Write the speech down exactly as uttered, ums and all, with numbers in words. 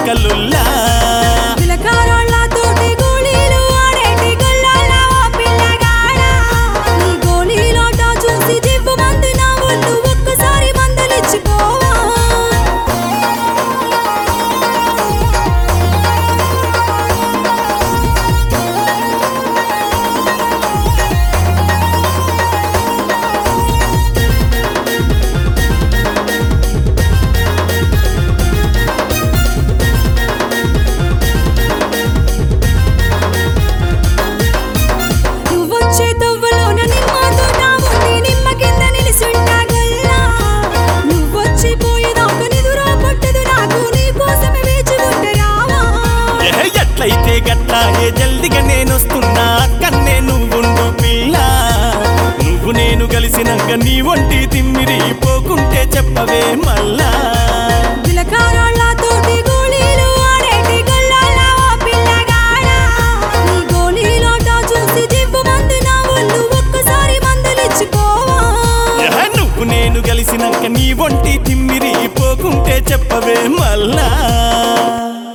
కలుల్లా పిలకారాళ్ళతోటి గోళీలు ఆడేటి గొల్లాల ఓ పిల్లగాడా నీ గోళీలాట చూసి జివ్వు మంది నా ఒళ్ళు ఒక్కసారి మందలిచ్చిపోవా నువ్వొచ్చే తవ్వలోన నిమ్మ తోట ఉంది నిమ్మ కింద నిలిసుంటా గొల్లా నువ్వొచ్చి పోయేదాకా నిదురా పట్టదు నాకు నీ కోసమే వేచి ఉంటే రావా ఏ ఎట్లయితే గట్లా ఏ జల్దిగా నేనొస్తున్నా కన్నే నువ్వుండు పిల్ల నువ్వు నేను కలిసినాక నీ ఒంటి తిమ్మిరి పోకుంటే చెప్పవే మళ్ళా పిలకారాళ్ళతోటి గోళీలు ఆడేటి గొల్లాల ఓ పిల్లగాడా నీ గోళీలాట చూసి జివ్వు మంది నా ఒళ్ళు ఒక్కసారి మందలిచ్చిపోవా ఏ నువ్వు నేను కలిసినాక నీ ఒంటి తిమ్మిరి పోకుంటే చెప్పవే మళ్ళా